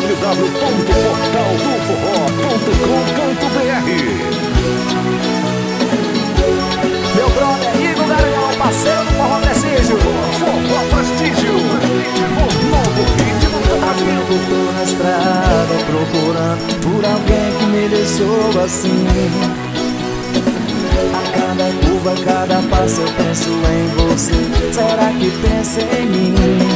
www.portaldoforró.com.br. Meu brother Igor Garanhão, parceiro do Forró Prestígio. Forró Prestígio, o novo ritmo do Brasil. Tô na estrada procurando por alguém que me deixou assim. A cada curva, a cada passo eu penso em você. Será que pensa em mim?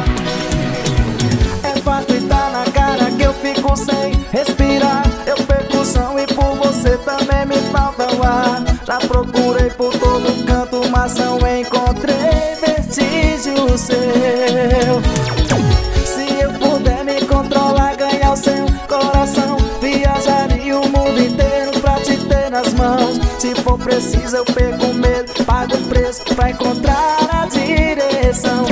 É fato e tá na cara que eu fico sem respirar. Eu perco o chão e por você também me falta o ar. Já procurei por todo canto, mas não encontrei vestígio seu. Se eu puder me controlar, ganhar o seu coração, viajaria o mundo inteiro pra te ter nas mãos. Se for preciso eu perco o medo, pago o preço pra encontrar a direção.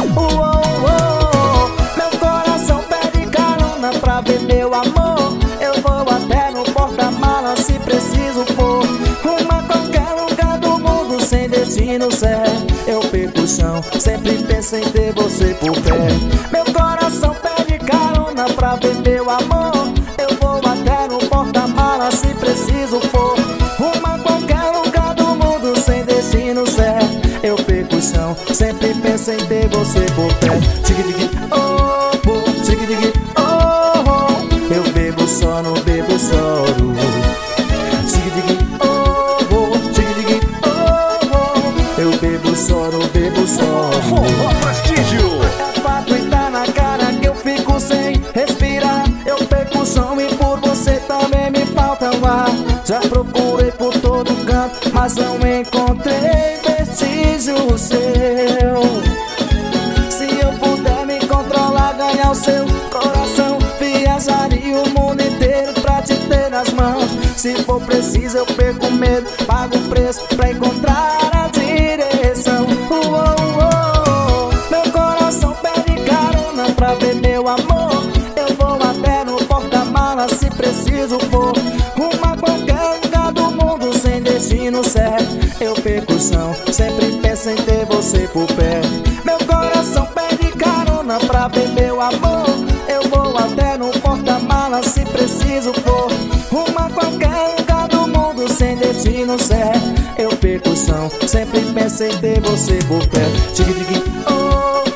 Meu coração pede carona pra ver meu amor. Eu vou até no porta-mala se preciso for. Rumo a qualquer lugar do mundo sem destino certo. Eu perco o chão, sempre penso em ter você por perto. Meu coração pede carona pra ver meu amor. Eu vou até no porta-mala se preciso for. Rumo a qualquer lugar do mundo sem destino certo. Eu perco o chão, sempre penso em ter você por perto. Tigui-digui, oh, oh, tigui-digui, oh, oh. Eu bebo só, não bebo choro. Tigui-digui, oh, oh, tigui-digui, oh, oh. Eu bebo só, não bebo choro. Forró Prestígio. É fato e tá na cara que eu fico sem respirar. Eu perco o som e por você também me falta o ar. Já procurei por todo canto, mas não encontrei vestígio seu. Se eu puder me controlar, ganhar o seu coração, viajaria o mundo inteiro pra te ter nas mãos. Se for preciso eu perco o medo, pago o preço pra encontrar a direção. Meu coração pede carona pra ver meu amor. Eu vou até no porta-mala se preciso for. Rumo a qualquer lugar do mundo sem destino certo. Eu perco o chão, sempre penso em ter você por perto. Meu coração pede carona pra ver meu amor. Eu vou até no porta-mala se preciso for. Rumo a qualquer lugar do mundo sem destino certo. Eu perco o chão, sempre penso em ter você por perto. Tigui-digui, oh,